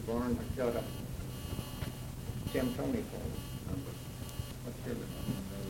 Warren has got a Tim Tony phone number. What's your number?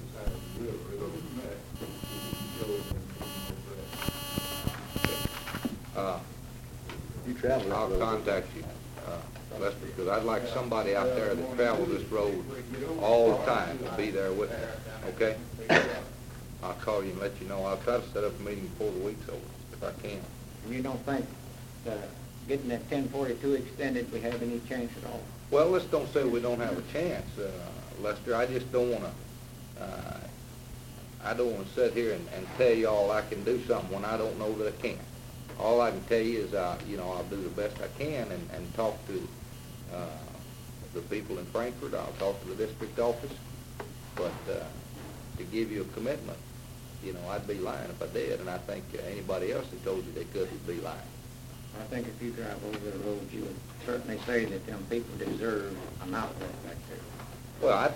You travel. I'll contact you, Lester, because I'd like somebody out there that travels this road all the time to be there with me, okay? I'll call you and let you know. I'll try to set up a meeting before the week's over, if I can. And you don't think getting that 1042 extended we have any chance at all? Well, let's don't say we don't have a chance, Lester. I just don't want to, I don't want to sit here and tell y'all I can do something when I don't know that I can. All I can tell you is, you know, I'll do the best I can and talk to the people in Frankfort. I'll talk to the district office. But to give you a commitment, you know, I'd be lying if I did. And I think anybody else that told you they could would be lying. I think if you drive over the road, you would certainly say that them people deserve an outlet back there. Well, I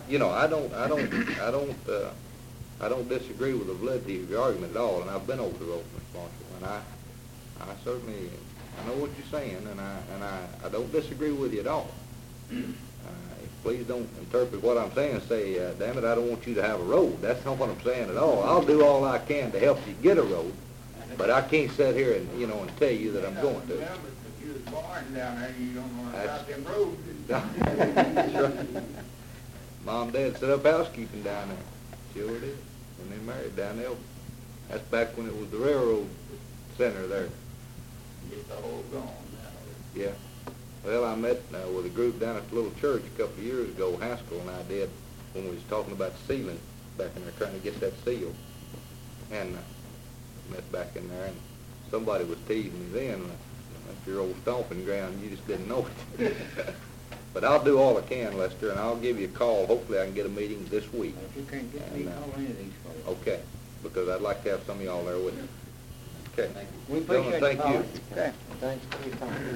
don't disagree with the validity of your argument at all. And I've been over the road, Mr. Marshall, and I certainly, I know what you're saying, and I don't disagree with you at all. Please don't interpret what I'm saying and say, damn it, I don't want you to have a road. That's not what I'm saying at all. I'll do all I can to help you get a road, but I can't sit here and, you know, and tell you that I'm going to. If you was born down there, you don't know about them roads. That's right. Mom and Dad set up housekeeping down there. Sure did. When they married down there. That's back when it was the railroad center there. It's all gone now. Yeah. Well, I met with a group down at the little church a couple of years ago, Haskell and I did, when we was talking about sealing back in there, trying to get that sealed. And met back in there, and somebody was teasing me then, that's your old stomping ground, you just didn't know it. But I'll do all I can, Lester, and I'll give you a call. Hopefully I can get a meeting this week. If you can't get me, call any of these folks. Okay, because I'd like to have some of y'all there with me. Okay. We appreciate Gentlemen, thank you. Okay. Thanks for your time.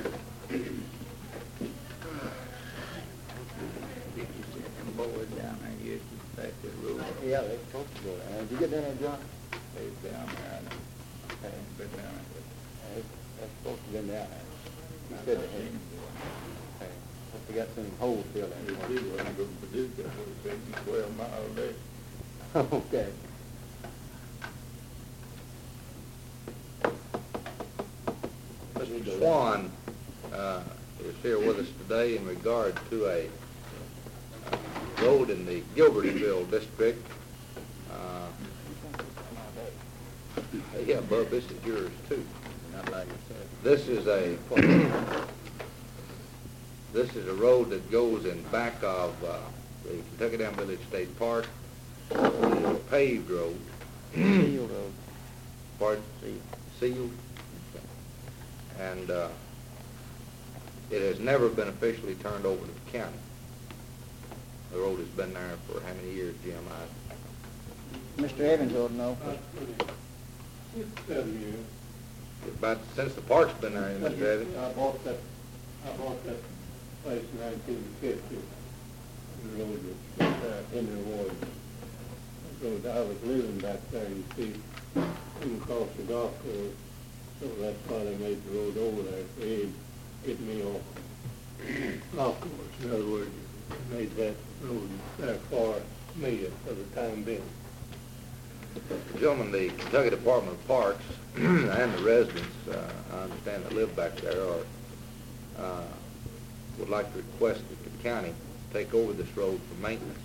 Boys down there, you back to the road. Yeah, they're supposed to go down. Did you get down there, John? They's down there. I haven't been down there. They're supposed to go down there. You said they had. Hope they got some holes filled in. If we wasn't going to produce that, it would take you 12 miles a day. Okay. Mr. Swan is here with us today in regard to a road in the Gilbertville district. Yeah, Bub, this is yours too. This is a road that goes in back of the Kentucky Down Village State Park. It's a paved road. Sealed road. Pardon? Sealed. And it has never been officially turned over to the county. The road has been there for how many years, Jim? Mr. Evans ought to know. 7 years. About since the park's been there, Mr. Evans. I bought that place in 1950. The road was in the water. I was living back there, you see, coming across the golf course. So that's why they made the road over there. They get me off golf course. In other words, they made that road there for me for the time being. Gentlemen, the Kentucky Department of Parks and the residents, I understand that live back there, would like to request that the county take over this road for maintenance.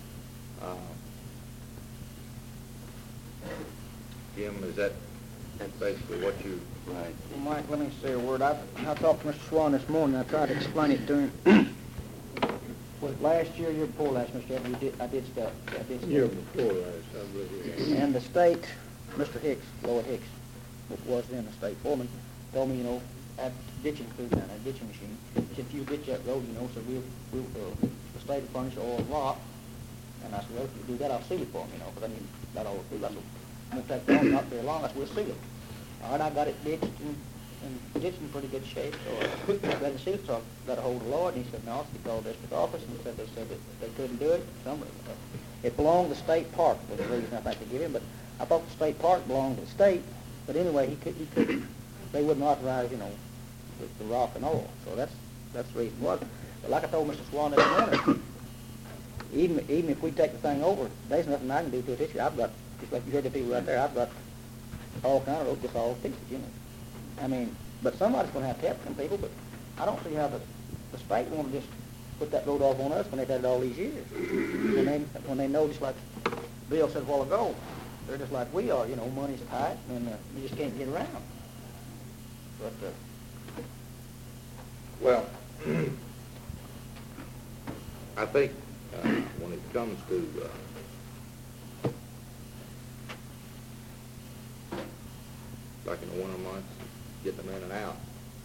Jim, is that basically what you... Right. Well, Mike, let me say a word. I talked to Mr. Swan this morning. I tried to explain it to him. Last year before last, Mr. Evans, I did stuff. Year before last, I believe. And the state, Mr. Hicks, Lloyd Hicks, was then the state foreman, told me, you know, have ditching crew down there, ditching machine. He said, if you ditch that road, you know, so we'll the state will furnish oil and rock. And I said, well, if you do that, I'll seal it for him, you know, because I need that all through. I said, it won't take long, not very long, I said, we'll seal it. All right, I got it ditched and ditched in pretty good shape, so I got it sealed, so I got a hold of Lloyd, and he said, no, he called the district office, and they said that they couldn't do it. It belonged to the state park, was the reason I think they give him, but I thought the state park belonged to the state, but anyway, he couldn't, they wouldn't authorize, you know, the rock and oil, so that's That's the reason was. But like I told Mr. Swan this morning, even if we take the thing over, there's nothing I can do to it this year. I've got, just like you heard the people right there, I've got all kind of roads just all fixed, you know. I mean, but somebody's going to help them people, but I don't see how the state want to just put that road off on us when they've had it all these years. When they know, just like Bill said a while ago, they're just like we are, you know, money's tight and you just can't get around. But, Well, I think when it comes to like in the winter months, getting them in and out,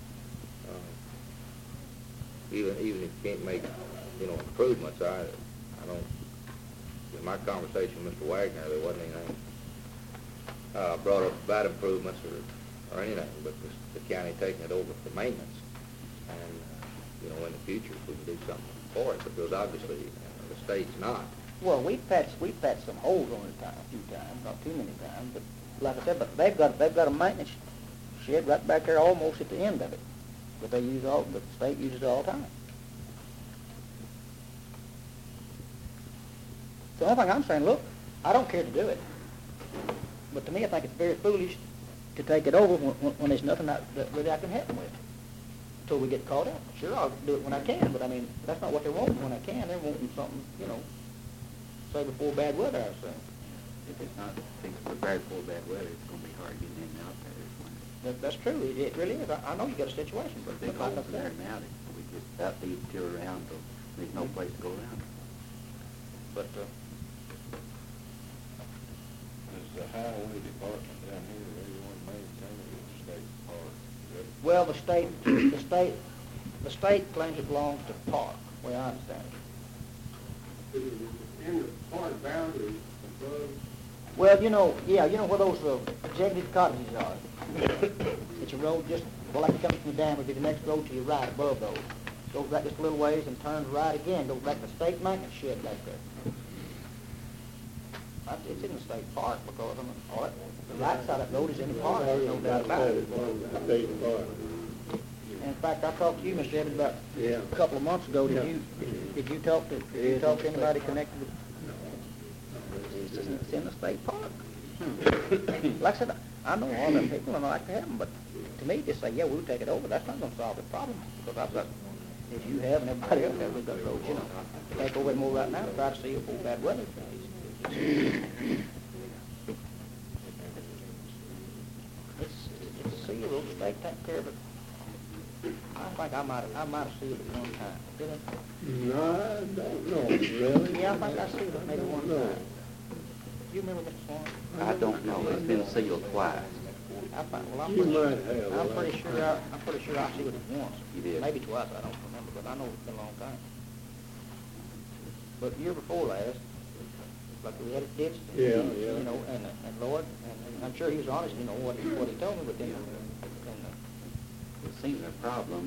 even if you can't make, you know, improvements, I don't, in my conversation with Mr. Wagner, there wasn't anything brought up about improvements or anything, but the county taking it over for maintenance. And, you know, in the future, if we can do something for it, because obviously the state's not. well, we've patched some holes on it a few times, not too many times, but like I said, but they've got a maintenance shed right back there almost at the end of it. But the state uses it all the time. The only thing I'm saying, look, I don't care to do it. But to me, I think it's very foolish to take it over when there's nothing that really I can help them with until we get caught up. Sure, I'll do it when I can, but I mean, that's not what they're wanting when I can. They're wanting something, you know, say before bad weather, I assume. If it's not prepared for bad weather, it's going to be hard getting in and out there this winter. That's true. It really is. I know you got a situation, But but they like I go there said, now, we just about leave the tier around, so there's no place to go around. but Does the highway department down here really want to maintain it with the state park? well, the state claims it belongs to the park, the way I understand it. In the park boundaries above. Well, you know where those executive cottages are. It's a road just, well, like it comes from the dam, would be the next road to your right above those. Goes back just a little ways and turns right again, goes back to the state maintenance shed back there. It's in the state park because the right side of that road is in the park, there's no doubt about it. State park. And in fact, I talked to you, Mr. Evans, about Yeah. a couple of months ago. Did you talk to anybody connected with? It's in the state park. Like I said, I know all them people and I like to have them, but to me, just say, yeah, we'll take it over, that's not going to solve the problem. Because I've got, as you have and everybody else has, we've got roads, you know. Take over it more right now, try to see if before bad weather. It's sealed, the state take care of it. I think I might have sealed it one time, did I? No, I don't know, really. Yeah, I think I sealed it maybe one No. time. You remember Mr. Swan? I don't know, it's been sealed twice. I think, well, You might have. I'm pretty sure I sealed it once. You did? Maybe twice, I don't remember, but I know it's been a long time. But year before last, like we had it ditched, Yeah. you know, and Lloyd, and I'm sure he was honest, you know, what he told me, but then, It seems a problem,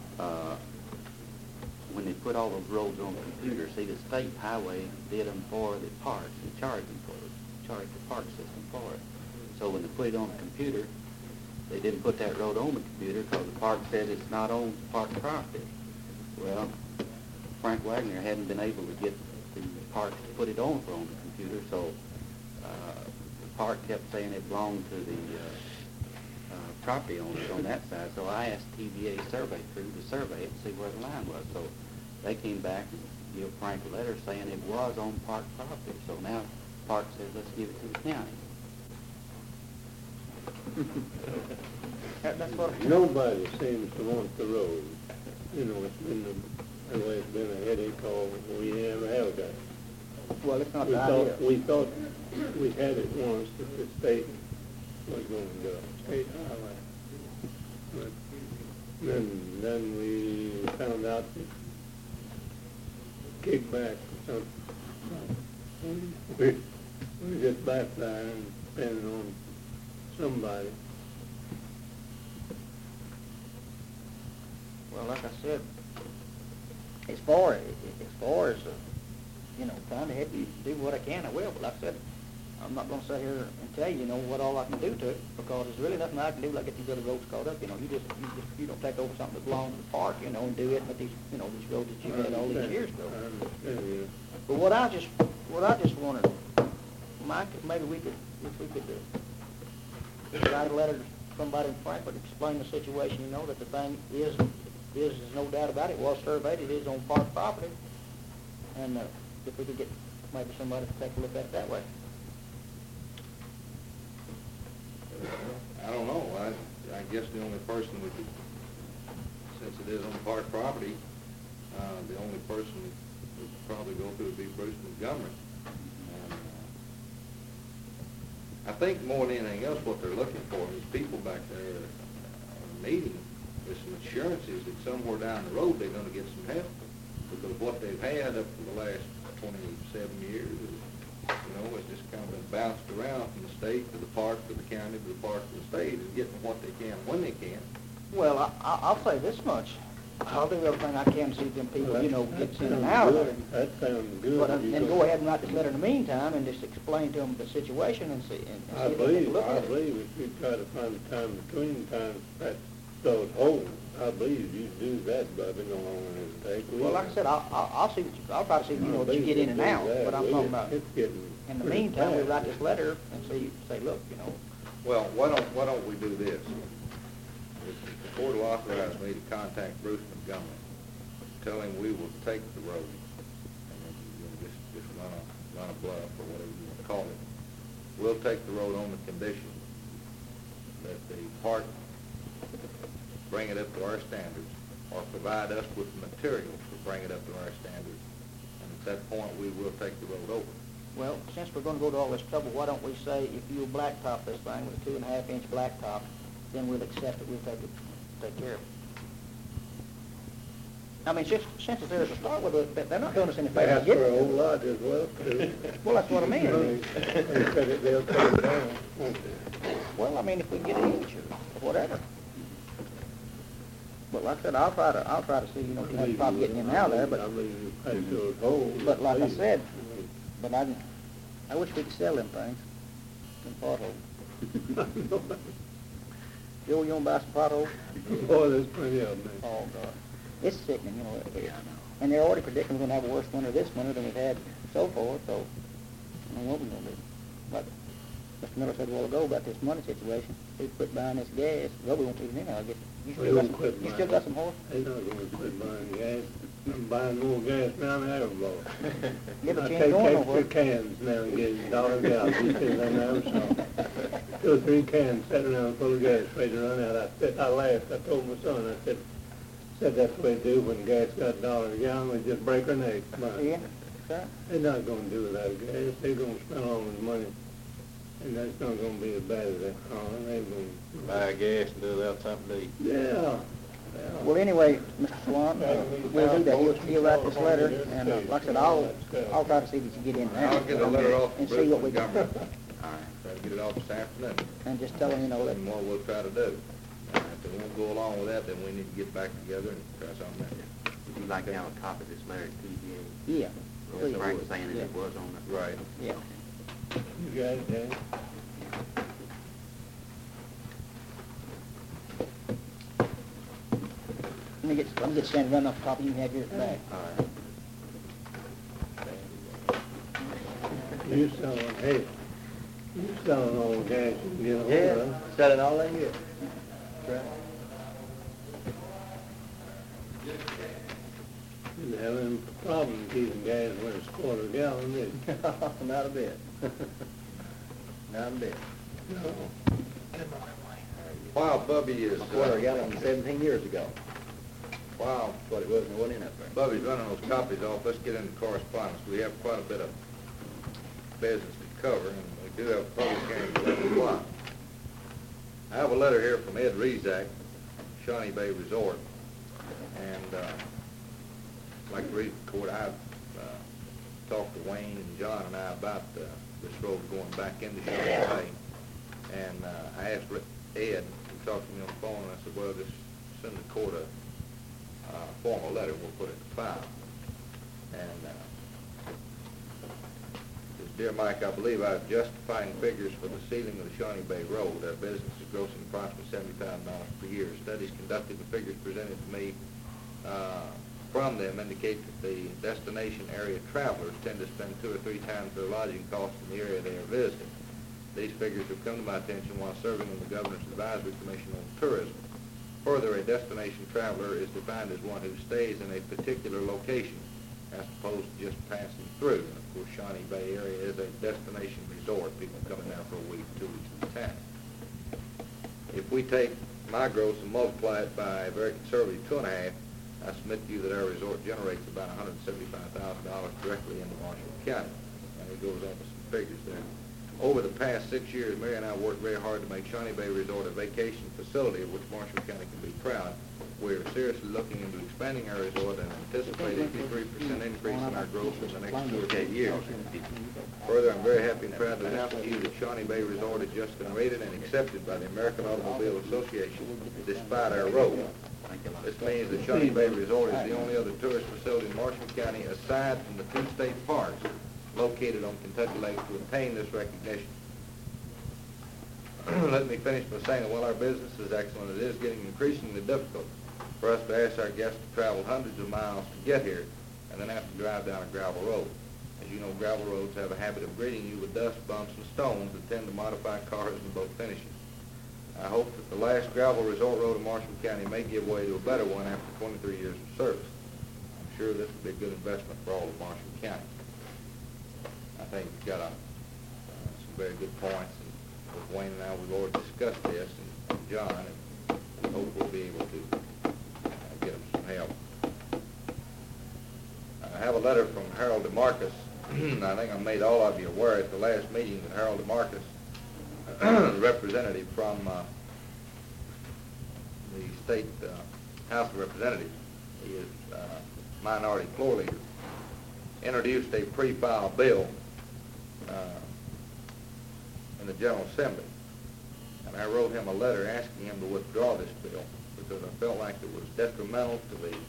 when they put all those roads on the computer. See, the state highway did them for the parks, and charged them for it, charged the park system for it. So when they put it on the computer, they didn't put that road on the computer because the park said it's not on park property. Well, Frank Wagner hadn't been able to get the park to put it on the computer, so the park kept saying it belonged to the property owners on that side. So I asked TVA survey crew to survey it and see where the line was. So they came back and gave Frank a letter saying it was on park property. So now park says let's give it to the county. that's what. Nobody seems to want the road. You know, it's been it's been a headache all we never have got. Well, it's not the idea. We thought we had it once that the state was going to do it, state highway. But then we found out that kickback or something. We just backfired and depended on somebody. Well, like I said, as far as you know, trying to help you do what I can, I will. But like I said, I'm not gonna sit here and tell you, what all I can do to it, because there's really nothing I can do, like get these other roads caught up, you don't take over something that belongs to the park, and do it, but these roads that you had all these years ago. I understand you. But what I just wanted, Mike, if maybe if we could write a letter to somebody in Frankfurt, explain the situation, that the thing is, there's no doubt about it, was surveyed, it is on park property, and if we could get maybe somebody to take a look at it that way. I don't know, I guess the only person we could, since it is on park property, the only person we could probably go through would be Bruce Montgomery. And, I think more than anything else, what they're looking for is people back there needing with some assurances that somewhere down the road they're gonna get some help. Because what they've had up for the last 27 years is, it's just kind of been bounced around from the state to the park, to the county, to the park, to the state, and getting what they can when they can. Well, I'll say this much, I'll do everything I can to see them people, get in and out of it. That sounds good. But then go ahead and write this letter in the meantime, and just explain to them the situation and see, I if they take a look believe, at it. if you try to find a time between times that those holes, I believe you do that, Bobby, no longer than it take. Well, like I said, I'll see, I'll try to see, that you get in and out, but I'm talking about, It's getting in the pretty meantime, we bad. write this letter and say, look, Well, why don't we do this? If the court will authorize me to contact Bruce Montgomery, tell him we will take the road, and then just run a bluff or whatever you want to call it. We'll take the road on the condition that the park bring it up to our standards, or provide us with materials to bring it up to our standards. And at that point, we will take the road over. well, since we're gonna go to all this trouble, why don't we say, if you'll blacktop this thing with a 2.5-inch blacktop, then we'll accept it, we'll take care of it. I mean, since it's there to start with, they're not doing us any They favor ask to for a get whole it. lot as well, too. Well, that's what I mean. They said they'll take it down, won't they? Well, I mean, if we can get an inch or whatever. But like I said, I'll try to see, the problem getting in and out of there, I but, believe you patch those holes. but like I please. said, but I wish we could sell them things, them potholes. Joe, you wanna buy some potholes? Boy, there's plenty of them. Oh, God. It's sickening, And they're already predicting we're gonna have a worse winter this winter than we've had so far, so, I don't know what we're gonna do. But Mr. Miller said a while ago about this money situation. We quit buying this gas. Well, we won't even in, I guess. You We still got won't quit some, you buying still got some horse? They're not gonna quit buying gas. I'm buying more gas now than I ever bought. Yeah, but I you ain't take going extra nowhere. cans now and get $1 a gallon. You see, they never saw. 2 or 3 cans sitting around full of gas, ready to run out. I laughed. I told my son, I said that's the way they do when gas got $1 a gallon. They just break their neck. Yeah, that's right. They're not gonna do without gas. They're gonna spend all this money. And that's not gonna be as bad as they are. They're gonna Buy gas and do that something to eat. Yeah. Well, anyway, Mr. Swan, we'll do that. He'll write this letter, and like I said, I'll try to see if we can get in there. I'll get a letter off and Bruce see what we can, Montgomery. All right, try to get it off this afternoon. and just tell him, that, And what we'll try to do. If they won't go along with that, then we need to get back together and try something else. Would you like to have a copy of this letter to TGA? yeah, Or please. Frank saying that Yeah. it was on the... Right. Yeah. You got it, Dan? Let me get Sandy run off the top, you can have yours back. All right. You selling, hey, you selling all the gas you can get a hold of. selling all they get. You're having a problem keeping gas when it's quarter gallon, is you? Not a bit. Not a bit. No. While Bubby is, Quarter gallon 17 years ago. while That's what it was when it went in up there. Bubby's running those copies off, let's get into correspondence. We have quite a bit of business to cover, and we do have a public hearing at 11 o'clock. I have a letter here from Ed Rezak, Shawnee Bay Resort, and I'd like to read the court. I've talked to Wayne and John and I about this road going back into Shawnee Bay, and I asked Ed, he talked to me on the phone, and I said, well, just send the court a formal letter, we'll put it in the file. And his Dear Mike, I believe I have justifying figures for the sealing of the Shawnee Bay Road. Our business is grossing approximately $70,000 per year. Studies conducted and figures presented to me from them indicate that the destination area travelers tend to spend 2 or 3 times their lodging costs in the area they are visiting. These figures have come to my attention while serving on the Governor's Advisory Commission on Tourism. Further, a destination traveler is defined as one who stays in a particular location as opposed to just passing through. And of course, Shawnee Bay area is a destination resort. People coming there for a week, 2 weeks at a time. If we take my gross and multiply it by a very conservative 2.5, I submit to you that our resort generates about $175,000 directly into Marshall County. And it goes on with some figures there. Over the past 6 years, Mary and I worked very hard to make Shawnee Bay Resort a vacation facility of which Marshall County can be proud. We are seriously looking into expanding our resort and anticipate a 53% increase in our growth in the next 2 or 3 years. Further, I'm very happy and proud to announce to you that Shawnee Bay Resort has just been rated and accepted by the American Automobile Association despite our road. This means that Shawnee Bay Resort is the only other tourist facility in Marshall County aside from the 2 state parks located on Kentucky Lake to obtain this recognition. Let me finish by saying that while our business is excellent, it is getting increasingly difficult for us to ask our guests to travel hundreds of miles to get here and then have to drive down a gravel road. As you know, gravel roads have a habit of greeting you with dust, bumps, and stones that tend to modify cars in both finishes. I hope that the last gravel resort road in Marshall County may give way to a better one after 23 years of service. I'm sure this will be a good investment for all of Marshall County. I think you've got some very good points, and with Wayne and I, we've already discussed this, and John, and we hope we'll be able to get them some help. I have a letter from Harold DeMarcus. I think I made all of you aware at the last meeting that Harold DeMarcus, the representative from the state House of Representatives, he is minority floor leader, introduced a pre-file bill in the General Assembly. And I wrote him a letter asking him to withdraw this bill because I felt like it was detrimental to the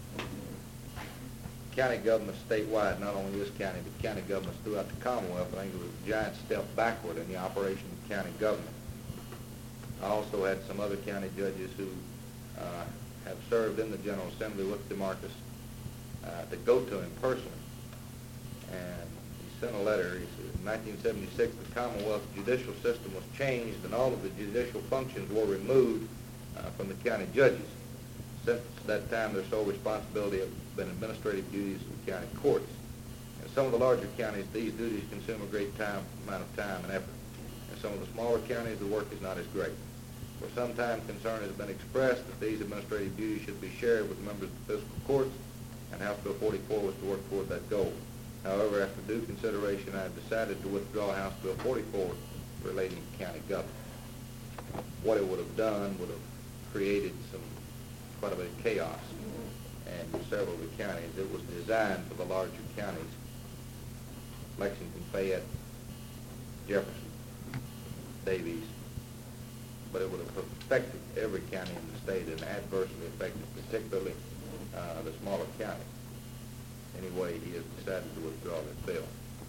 county government statewide, not only this county, but county governments throughout the Commonwealth. I think it was a giant step backward in the operation of county government. I also had some other county judges who have served in the General Assembly with DeMarcus to go to him personally. And he sent a letter. He said, in 1976, the Commonwealth judicial system was changed and all of the judicial functions were removed from the county judges. Since that time, their sole responsibility have been administrative duties of the county courts. In some of the larger counties, these duties consume a great amount of time and effort. In some of the smaller counties, the work is not as great. For some time, concern has been expressed that these administrative duties should be shared with members of the fiscal courts, and House Bill 44 was to work toward that goal. However, after due consideration, I have decided to withdraw House Bill 44 relating to county government. What it would have done would have created quite a bit of chaos in several of the counties. It was designed for the larger counties, Lexington, Fayette, Jefferson, Davies, but it would have affected every county in the state and adversely affected particularly the smaller counties. Anyway, he has decided to withdraw this bill.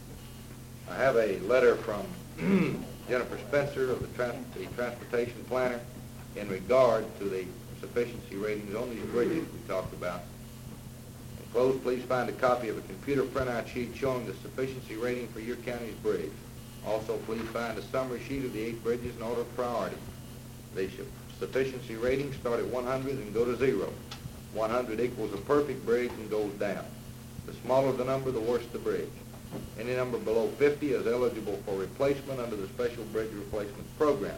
I have a letter from Jennifer Spencer of the transportation planner in regard to the sufficiency ratings on these bridges we talked about. Enclosed, please find a copy of a computer printout sheet showing the sufficiency rating for your county's bridge. Also, please find a summary sheet of the 8 bridges in order of priority. The sufficiency ratings start at 100 and go to 0. 100 equals a perfect bridge and goes down. The smaller the number, the worse the bridge. Any number below 50 is eligible for replacement under the Special Bridge Replacement Program.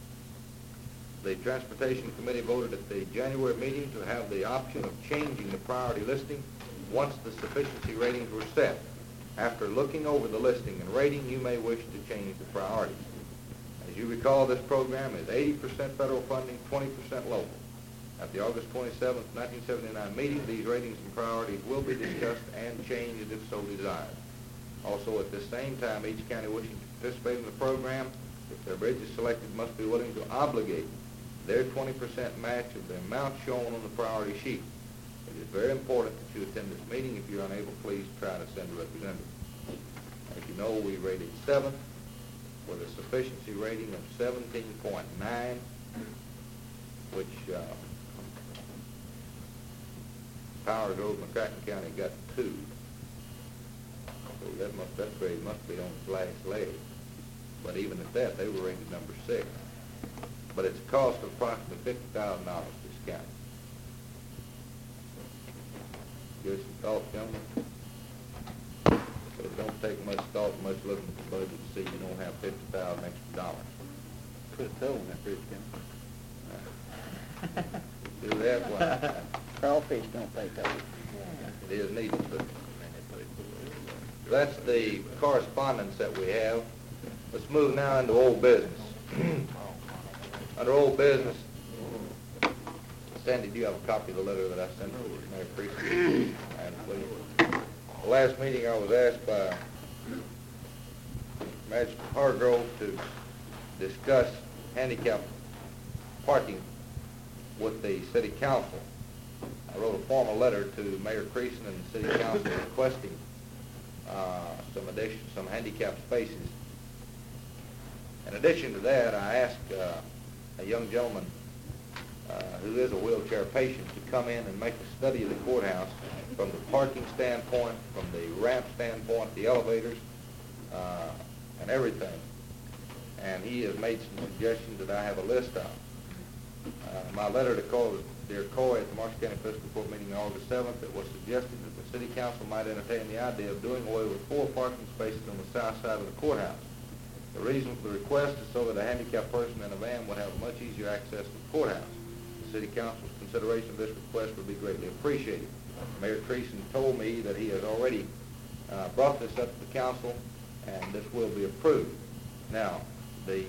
The Transportation Committee voted at the January meeting to have the option of changing the priority listing once the sufficiency ratings were set. After looking over the listing and rating, you may wish to change the priorities. As you recall, this program is 80% federal funding, 20% local. At the August 27, 1979 meeting, these ratings and priorities will be discussed and changed if so desired. Also, at this same time, each county wishing to participate in the program, if their bridge is selected, must be willing to obligate their 20% match of the amount shown on the priority sheet. It is very important that you attend this meeting. If you're unable, please try to send a representative. As you know, we rated 7 with a sufficiency rating of 17.9, which Powers Road, McCracken County got 2. So that grade must be on its last leg. But even at that, they were rated number 6. But it's a cost of approximately $50,000 this county. Give us some thoughts, gentlemen. But it don't take much thought, much looking at the budget to see you don't have $50,000 extra dollars. Put a toe on that bridge, Jim. Do that one. Crawfish don't pay toll. It is needed, but that's the correspondence that we have. Let's move now into old business. Under old business, Sandy, do you have a copy of the letter that I sent to Mayor Priestley? And please. The last meeting I was asked by Magistrate Hargrove to discuss handicap parking with the city council. I wrote a formal letter to Mayor Creason and the city council requesting some handicap spaces. In addition to that, I asked a young gentleman who is a wheelchair patient to come in and make a study of the courthouse from the parking standpoint, from the ramp standpoint, the elevators, and everything. And he has made some suggestions that I have a list of. My letter to Dear Coy at the Marshall County Fiscal Court meeting on August 7th, it was suggested that the City Council might entertain the idea of doing away with 4 parking spaces on the south side of the courthouse. The reason for the request is so that a handicapped person in a van would have much easier access to the courthouse. The City Council's consideration of this request would be greatly appreciated. Mayor Creason told me that he has already brought this up to the council, and this will be approved. Now, the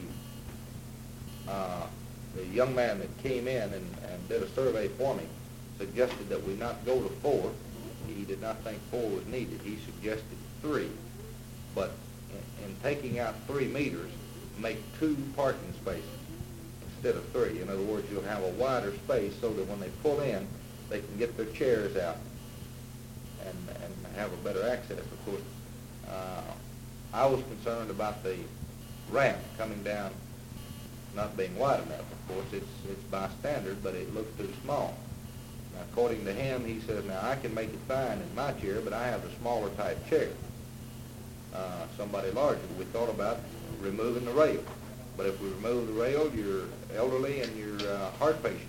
young man that came in and did a survey for me suggested that we not go to 4. He did not think 4 was needed. He suggested 3. But in taking out 3 meters, make 2 parking spaces instead of 3. In other words, you'll have a wider space so that when they pull in, they can get their chairs out and have a better access. Of course, I was concerned about the ramp coming down not being wide enough. Of course, it's by standard, but it looks too small. Now, according to him, he says, now I can make it fine in my chair, but I have a smaller type chair. Somebody larger. We thought about removing the rail. But if we remove the rail, your elderly and your heart patient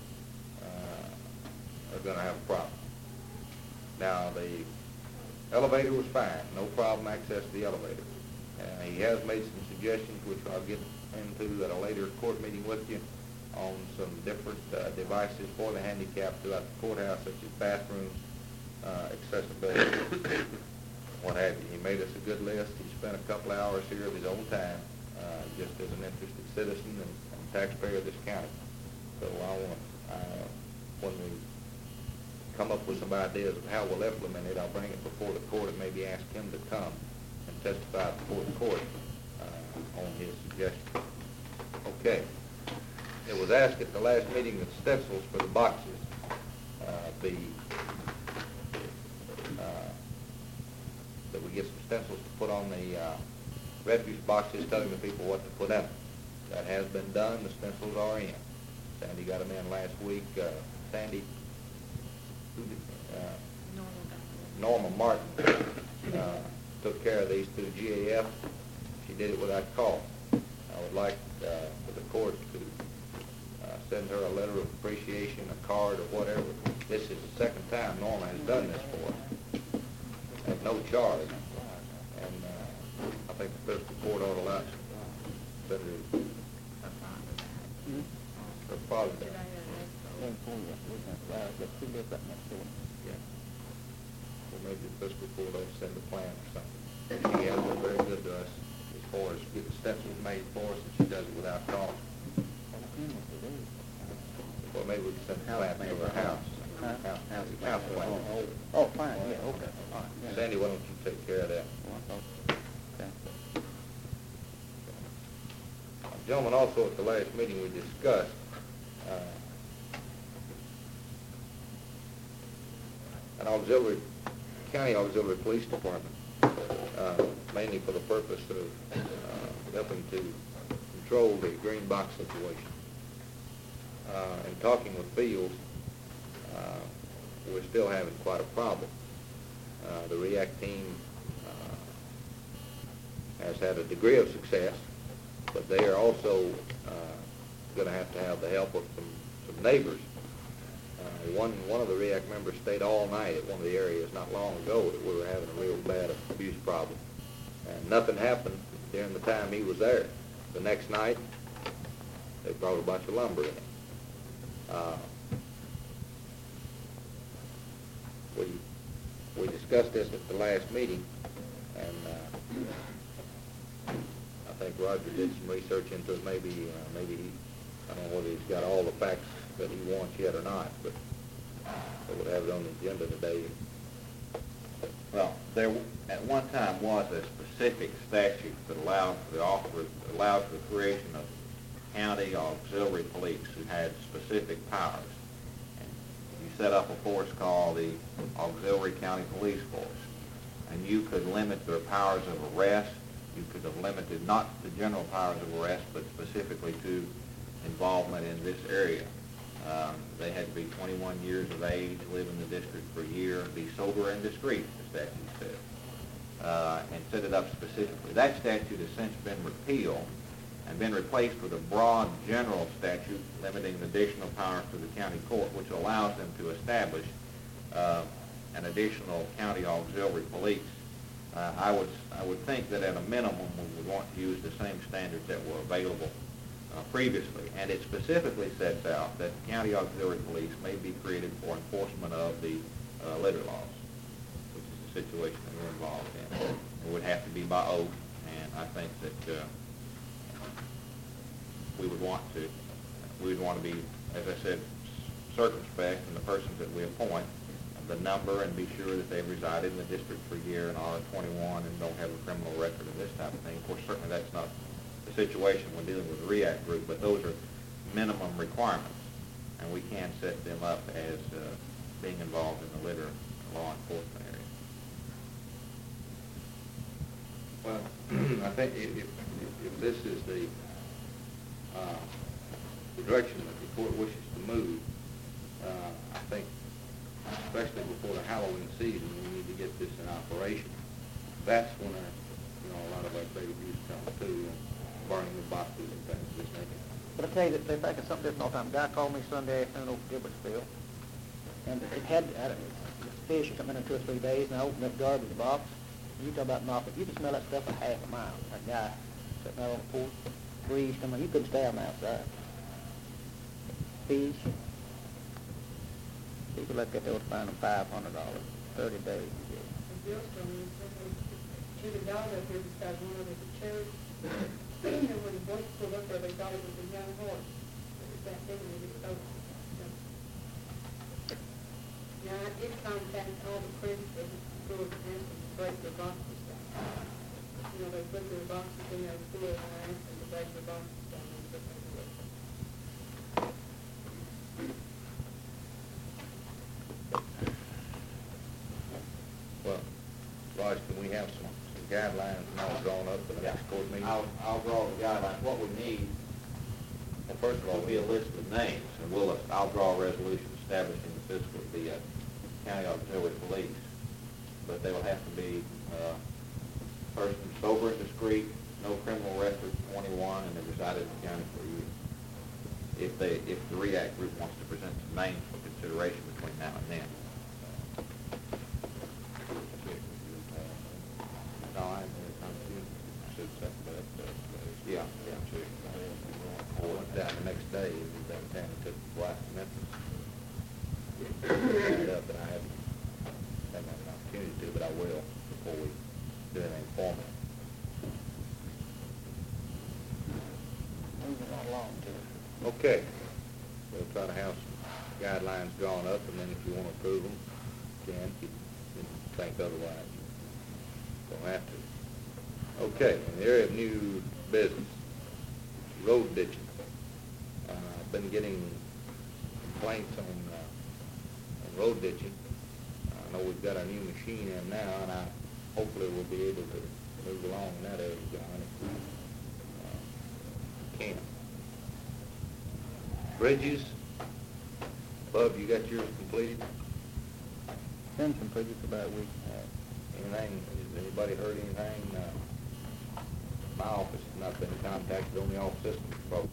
are going to have a problem. Now, the elevator was fine. No problem access to the elevator. He has made some suggestions, which I'll get into at a later court meeting with you, on some different devices for the handicapped throughout the courthouse, such as bathrooms, accessibility, what have you. He made us a good list. He spent a couple of hours here of his own time, just as an interested citizen and taxpayer of this county. So when we come up with some ideas of how we'll implement it, I'll bring it before the court and maybe ask him to come and testify before the court on his suggestion. Okay. It was asked at the last meeting that stencils for the boxes that we get some stencils to put on the refuse boxes telling the people what to put in. That has been done. The stencils are in. Sandy got them in last week. Sandy, Norma Martin took care of these through GAF. She did it without cost. I would like for the court to send her a letter of appreciation, a card, or whatever. This is the second time Norma has done this for us at no charge. And I think the fiscal court ought to allow Senator her father done. Yeah. Well, maybe the fiscal court ought to send a plan or something. She has been very good to us as far as getting stencils made for us, and she does it without cost. Well, maybe we can send a plan to her house. House plan. Oh, fine, yeah, okay. All right, yeah. Sandy, why don't you take care of that? Gentlemen, also at the last meeting we discussed an county auxiliary police department. mainly for the purpose of helping to control the green box situation. In talking with Fields, we're still having quite a problem. The REACT team has had a degree of success, but they are also going to have the help of some neighbors. One of the REACT members stayed all night at one of the areas not long ago that we were having a real bad abuse problem. And nothing happened during the time he was there. The next night, they brought a bunch of lumber in. We discussed this at the last meeting, and I think Roger did some research into it. Maybe he, I don't know whether he's got all the facts that he wants yet or not, but we'll have it on the agenda today. Well, there at one time was a specific statute that allowed for the creation of county auxiliary police who had specific powers. And you set up a force called the Auxiliary County Police Force, and you could limit their powers of arrest. You could have limited not the general powers of arrest, but specifically to involvement in this area. They had to be 21 years of age, live in the district for a year, be sober and discreet, the statute says, and set it up specifically. That statute has since been repealed and been replaced with a broad general statute limiting additional powers to the county court, which allows them to establish an additional county auxiliary police. I would think that at a minimum we would want to use the same standards that were available previously, and it specifically sets out that the county auxiliary police may be created for enforcement of the litter laws, which is the situation that we're involved in. It would have to be by oath, and I think that we would want to be, as I said, circumspect in the persons that we appoint, the number, and be sure that they've resided in the district for a year and are 21 and don't have a criminal record and this type of thing. Of course, certainly that's not the situation when dealing with the REACT group, but those are minimum requirements, and we can set them up as being involved in the litter law enforcement area. Well, I think if this is the direction that the court wishes to move, I think, especially before the Halloween season, we need to get this in operation. That's when a lot of our big abuse comes to, burning the boxes and things of this nature. But I tell you that they're thinking something different all the time. A guy called me Sunday afternoon over Gilbertsville, and it had fish or something in 2 or 3 days, and I opened up the garbage box. And you talk about mopping. You could smell that stuff a half a mile. That guy sitting out on the porch, breeze coming. You couldn't stay on the outside. Fish. People like that, they would find them $500, 30 days. Shoot a dog up here beside one of us at church. And when the boys pulled up there, they thought it was a young horse. It was that big and it was so. Now, I did contact all the critics of the school and asked them to break their boxes down. You know, they put their boxes in their school and I asked them to break their boxes down and put them away. Well, Raj, can we have some guidelines and all drawn up for the next court meeting? I'll draw the guidelines. What we need, Well, first of all, will be a list of names, and I'll draw a resolution establishing the county auxiliary police. But they will have to be persons sober and discreet, no criminal record, 21, and they resided in the county for a year. If the REACT group wants to present some names for consideration between now and then. no, I should second that. Yeah. I went down the next day, and we went down and took the wife to Memphis. Ended up, and I haven't had an opportunity to, but I will before we do anything formal. Moving right along to it. Okay, we'll try to have some guidelines drawn up, and then if you want to approve them, you can. If you think otherwise, you don't have to. Okay, in the area of new business, road ditching. I've been getting complaints on road ditching. I know we've got a new machine in now, and I hopefully will be able to move along in that area, John. Can't. Bridges, Bub, you got yours completed? Been completed for about a week. Anything, has anybody heard anything? My office has not been contacted on the off system problem.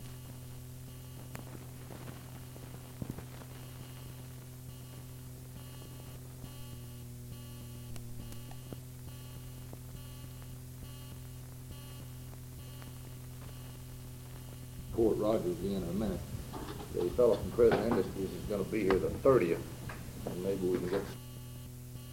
Court Rogers again in a minute. The fellow from Present Industries is gonna be here the 30th, and maybe we can get